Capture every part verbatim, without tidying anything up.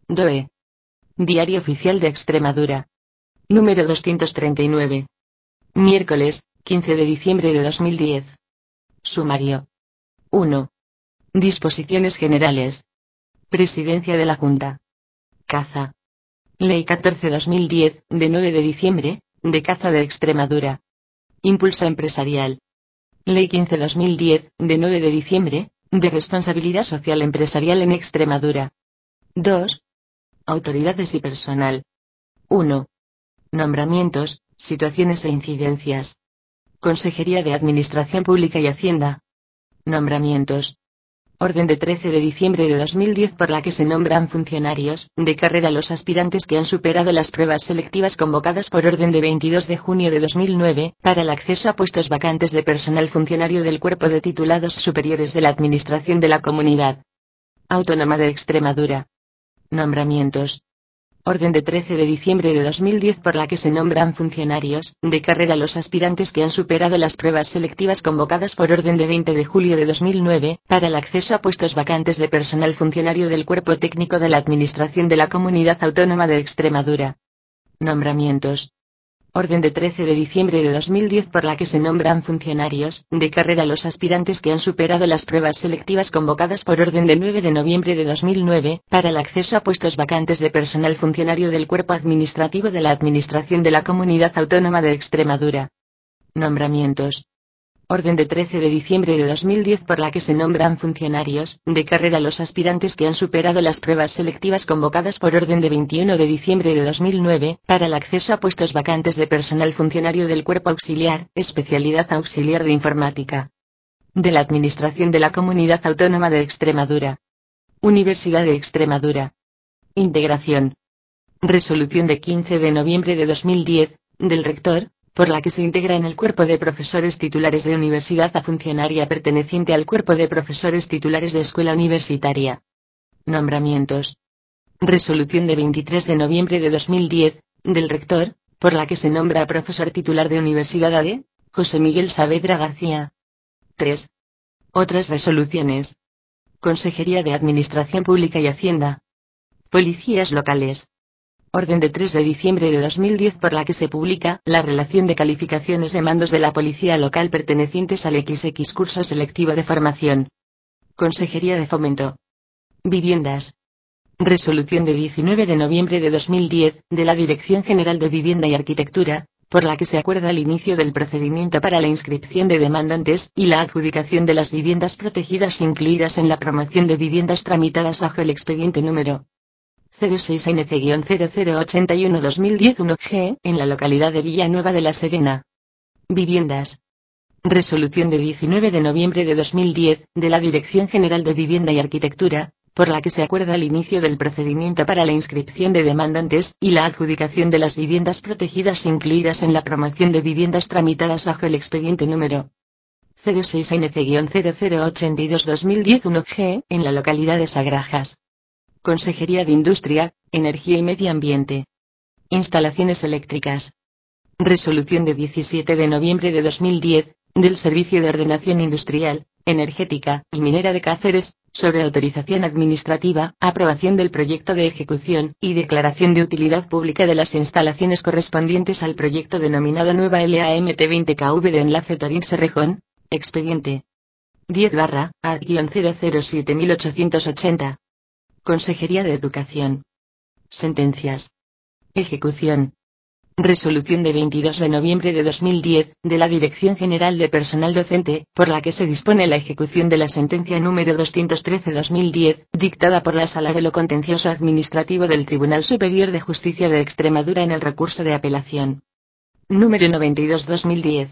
D O E. Diario Oficial de Extremadura. Número doscientos treinta y nueve. Miércoles, quince de diciembre de dos mil diez. Sumario. uno. Disposiciones generales. Presidencia de la Junta. Caza. Ley catorce barra dos mil diez, de nueve de diciembre, de caza de Extremadura. Impulso empresarial. Ley quince barra dos mil diez, de nueve de diciembre, de responsabilidad social empresarial en Extremadura. dos. Autoridades y personal. uno. Nombramientos, situaciones e incidencias. Consejería de Administración Pública y Hacienda. Nombramientos. Orden de trece de diciembre de dos mil diez por la que se nombran funcionarios de carrera los aspirantes que han superado las pruebas selectivas convocadas por orden de veintidós de junio de dos mil nueve, para el acceso a puestos vacantes de personal funcionario del Cuerpo de Titulados Superiores de la Administración de la Comunidad Autónoma de Extremadura. Nombramientos. Orden de trece de diciembre de dos mil diez por la que se nombran funcionarios de carrera los aspirantes que han superado las pruebas selectivas convocadas por orden de veinte de julio de dos mil nueve, para el acceso a puestos vacantes de personal funcionario del Cuerpo Técnico de la Administración de la Comunidad Autónoma de Extremadura. Nombramientos. Orden de trece de diciembre de dos mil diez por la que se nombran funcionarios de carrera los aspirantes que han superado las pruebas selectivas convocadas por orden de nueve de noviembre de dos mil nueve, para el acceso a puestos vacantes de personal funcionario del Cuerpo Administrativo de la Administración de la Comunidad Autónoma de Extremadura. Nombramientos. Orden de trece de diciembre de dos mil diez por la que se nombran funcionarios de carrera los aspirantes que han superado las pruebas selectivas convocadas por orden de veintiuno de diciembre de dos mil nueve, para el acceso a puestos vacantes de personal funcionario del Cuerpo Auxiliar, especialidad auxiliar de informática, de la Administración de la Comunidad Autónoma de Extremadura. Universidad de Extremadura. Integración. Resolución de quince de noviembre de dos mil diez, del Rector, por la que se integra en el cuerpo de profesores titulares de universidad a funcionaria perteneciente al cuerpo de profesores titulares de escuela universitaria. Nombramientos. Resolución de veintitrés de noviembre de dos mil diez, del Rector, por la que se nombra a profesor titular de Universidad A D, José Miguel Saavedra García. tres. Otras resoluciones. Consejería de Administración Pública y Hacienda. Policías locales. Orden de tres de diciembre de dos mil diez por la que se publica la relación de calificaciones de mandos de la policía local pertenecientes al equis equis curso selectivo de formación. Consejería de Fomento. Viviendas. Resolución de diecinueve de noviembre de dos mil diez, de la Dirección General de Vivienda y Arquitectura, por la que se acuerda el inicio del procedimiento para la inscripción de demandantes y la adjudicación de las viviendas protegidas incluidas en la promoción de viviendas tramitadas bajo el expediente número cero seis N C cero cero ochenta y uno dos mil diez uno G, en la localidad de Villanueva de la Serena. Viviendas. Resolución de diecinueve de noviembre de dos mil diez, de la Dirección General de Vivienda y Arquitectura, por la que se acuerda el inicio del procedimiento para la inscripción de demandantes y la adjudicación de las viviendas protegidas incluidas en la promoción de viviendas tramitadas bajo el expediente número cero seis N C cero cero ochenta y dos dos mil diez uno G, en la localidad de Sagrajas. Consejería de Industria, Energía y Medio Ambiente. Instalaciones eléctricas. Resolución de diecisiete de noviembre de dos mil diez, del Servicio de Ordenación Industrial, Energética y Minera de Cáceres, sobre autorización administrativa, aprobación del proyecto de ejecución y declaración de utilidad pública de las instalaciones correspondientes al proyecto denominado Nueva L A M T veinte K V de enlace Torín-Serrejón, expediente diez barra A cero cero siete mil ochocientos ochenta. Consejería de Educación. Sentencias. Ejecución. Resolución de veintidós de noviembre de dos mil diez, de la Dirección General de Personal Docente, por la que se dispone la ejecución de la sentencia número doscientos trece barra dos mil diez, dictada por la Sala de lo Contencioso Administrativo del Tribunal Superior de Justicia de Extremadura en el recurso de apelación número noventa y dos barra dos mil diez.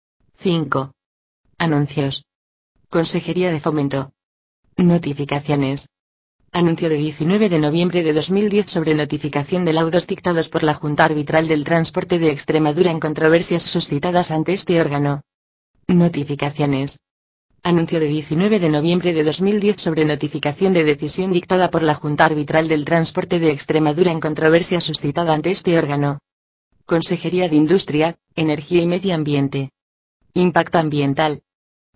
cinco. Anuncios. Consejería de Fomento. Notificaciones. Anuncio de diecinueve de noviembre de dos mil diez sobre notificación de laudos dictados por la Junta Arbitral del Transporte de Extremadura en controversias suscitadas ante este órgano. Notificaciones. Anuncio de diecinueve de noviembre de dos mil diez sobre notificación de decisión dictada por la Junta Arbitral del Transporte de Extremadura en controversia suscitada ante este órgano. Consejería de Industria, Energía y Medio Ambiente. Impacto ambiental.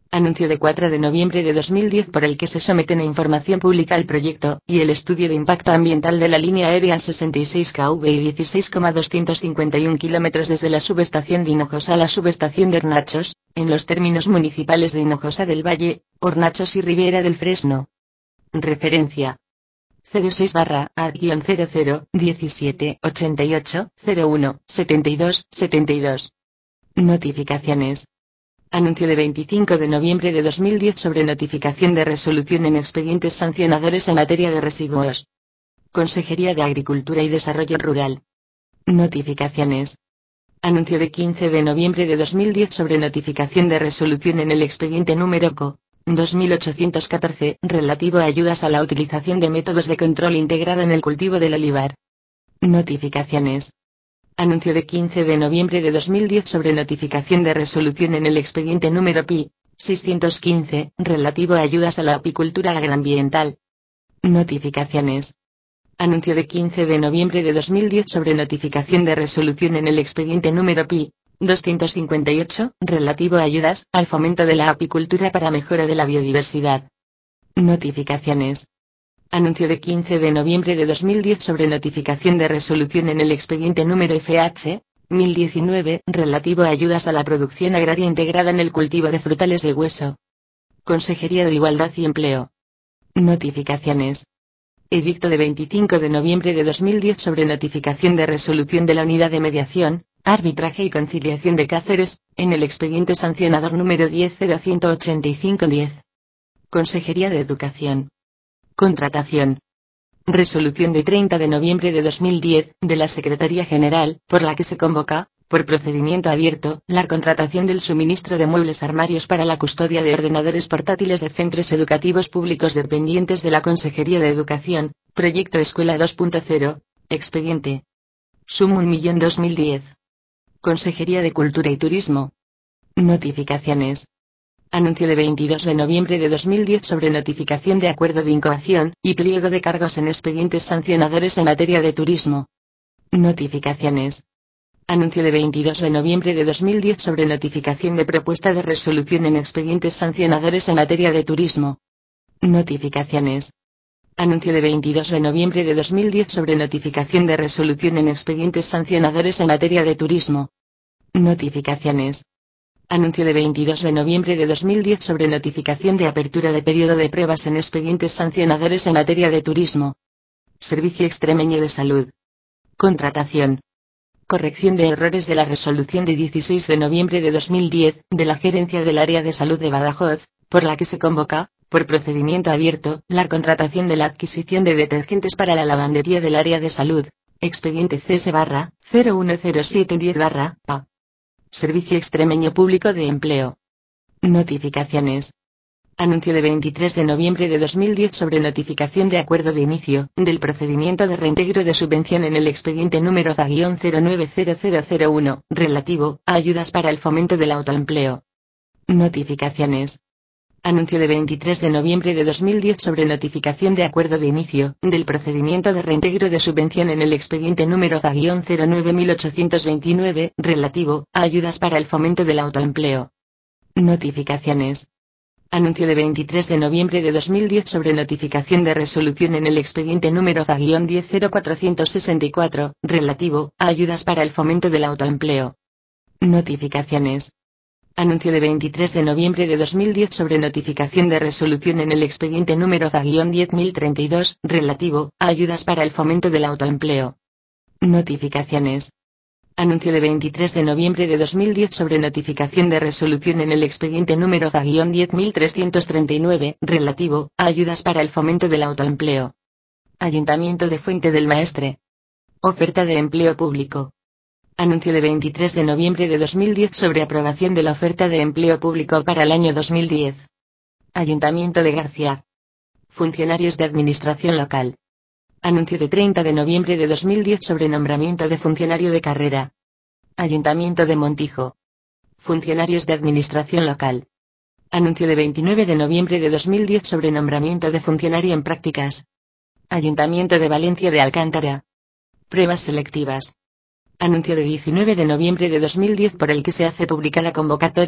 Anuncio de cuatro de noviembre de dos mil diez por el que se someten a información pública el proyecto y el estudio de impacto ambiental de la línea aérea sesenta y seis K V y dieciséis coma doscientos cincuenta y uno kilómetros desde la subestación de Hinojosa a la subestación de Hornachos, en los términos municipales de Hinojosa del Valle, Hornachos y Riviera del Fresno. Referencia. cero seis barra A cero cero diecisiete ochenta y ocho cero uno setenta y dos setenta y dos. Notificaciones. Anuncio de veinticinco de noviembre de dos mil diez sobre notificación de resolución en expedientes sancionadores en materia de residuos. Consejería de Agricultura y Desarrollo Rural. Notificaciones. Anuncio de quince de noviembre de dos mil diez sobre notificación de resolución en el expediente número C O dos mil ochocientos catorce, relativo a ayudas a la utilización de métodos de control integrado en el cultivo del olivar. Notificaciones. Anuncio de quince de noviembre de dos mil diez sobre notificación de resolución en el expediente número P I seiscientos quince, relativo a ayudas a la apicultura agroambiental. Notificaciones. Anuncio de quince de noviembre de dos mil diez sobre notificación de resolución en el expediente número P I doscientos cincuenta y ocho, relativo a ayudas al fomento de la apicultura para mejora de la biodiversidad. Notificaciones. Anuncio de quince de noviembre de dos mil diez sobre notificación de resolución en el expediente número F H mil diecinueve, relativo a ayudas a la producción agraria integrada en el cultivo de frutales de hueso. Consejería de Igualdad y Empleo. Notificaciones. Edicto de veinticinco de noviembre de dos mil diez sobre notificación de resolución de la Unidad de Mediación, Arbitraje y Conciliación de Cáceres, en el expediente sancionador número diez cero ciento ochenta y cinco diez. Consejería de Educación. Contratación. Resolución de treinta de noviembre de dos mil diez, de la Secretaría General, por la que se convoca, por procedimiento abierto, la contratación del suministro de muebles armarios para la custodia de ordenadores portátiles de centros educativos públicos dependientes de la Consejería de Educación, Proyecto Escuela dos punto cero, expediente. Sum un millón dos mil diez. Consejería de Cultura y Turismo. Notificaciones. Anuncio de veintidós de noviembre de dos mil diez sobre notificación de acuerdo de incoación y pliego de cargos en expedientes sancionadores en materia de turismo. Notificaciones. Anuncio de veintidós de noviembre de dos mil diez sobre notificación de propuesta de resolución en expedientes sancionadores en materia de turismo. Notificaciones. Anuncio de veintidós de noviembre de dos mil diez sobre notificación de resolución en expedientes sancionadores en materia de turismo. Notificaciones. Anuncio de veintidós de noviembre de dos mil diez sobre notificación de apertura de periodo de pruebas en expedientes sancionadores en materia de turismo. Servicio Extremeño de Salud. Contratación. Corrección de errores de la resolución de dieciséis de noviembre de dos mil diez, de la Gerencia del Área de Salud de Badajoz, por la que se convoca, por procedimiento abierto, la contratación de la adquisición de detergentes para la lavandería del Área de Salud, expediente C S barra cero uno cero siete diez barra A. Servicio Extremeño Público de Empleo. Notificaciones. Anuncio de veintitrés de noviembre de dos mil diez sobre notificación de acuerdo de inicio del procedimiento de reintegro de subvención en el expediente número Z A cero nueve cero cero cero uno, relativo a ayudas para el fomento del autoempleo. Notificaciones. Anuncio de veintitrés de noviembre de dos mil diez sobre notificación de acuerdo de inicio del procedimiento de reintegro de subvención en el expediente número Z A cero nueve mil ochocientos veintinueve, relativo a ayudas para el fomento del autoempleo. Notificaciones. Anuncio de veintitrés de noviembre de dos mil diez sobre notificación de resolución en el expediente número Z A diez cero cuatrocientos sesenta y cuatro, relativo a ayudas para el fomento del autoempleo. Notificaciones. Anuncio de veintitrés de noviembre de dos mil diez sobre notificación de resolución en el expediente número Z A diez mil treinta y dos, relativo a ayudas para el fomento del autoempleo. Notificaciones. Anuncio de veintitrés de noviembre de dos mil diez sobre notificación de resolución en el expediente número Z A diez mil trescientos treinta y nueve, relativo a ayudas para el fomento del autoempleo. Ayuntamiento de Fuente del Maestre. Oferta de empleo público. Anuncio de veintitrés de noviembre de dos mil diez sobre aprobación de la oferta de empleo público para el año dos mil diez. Ayuntamiento de García. Funcionarios de Administración Local. Anuncio de treinta de noviembre de dos mil diez sobre nombramiento de funcionario de carrera. Ayuntamiento de Montijo. Funcionarios de Administración Local. Anuncio de veintinueve de noviembre de dos mil diez sobre nombramiento de funcionario en prácticas. Ayuntamiento de Valencia de Alcántara. Pruebas selectivas. Anuncio de diecinueve de noviembre de dos mil diez por el que se hace pública la convocatoria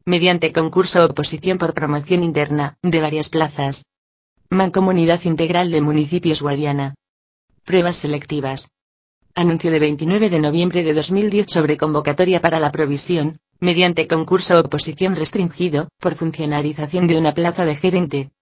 mediante concurso o oposición por promoción interna, de varias plazas. Mancomunidad Integral de Municipios Guadiana. Pruebas selectivas. Anuncio de veintinueve de noviembre de dos mil diez sobre convocatoria para la provisión, mediante concurso o oposición restringido, por funcionarización de una plaza de gerente,